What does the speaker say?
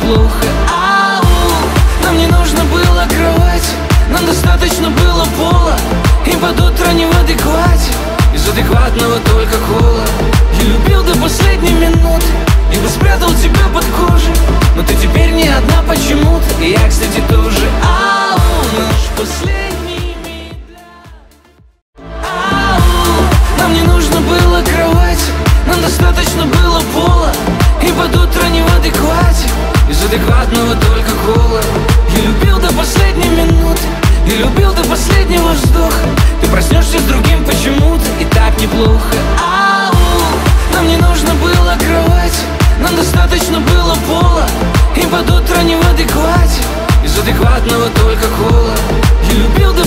неплохо. Нам не нужно было кровать, нам достаточно было пола. И под утро не в адеквате, из адекватного только кола. Я любил до последней минуты, и бы спрятал тебя под кожей, но ты теперь не одна почему-то, и я, кстати, тоже. Наш последний миг. Нам не нужно было кровати, нам достаточно было пола. И под утро не в адеквате, из адекватного только кола. Я любил до последней минуты, и любил до последнего вздоха. Ты проснешься с другим почему-то, и так неплохо. Нам не нужно было кровати, нам достаточно было пола. И под утро не в адеквате, из адекватного только кола. Я любил до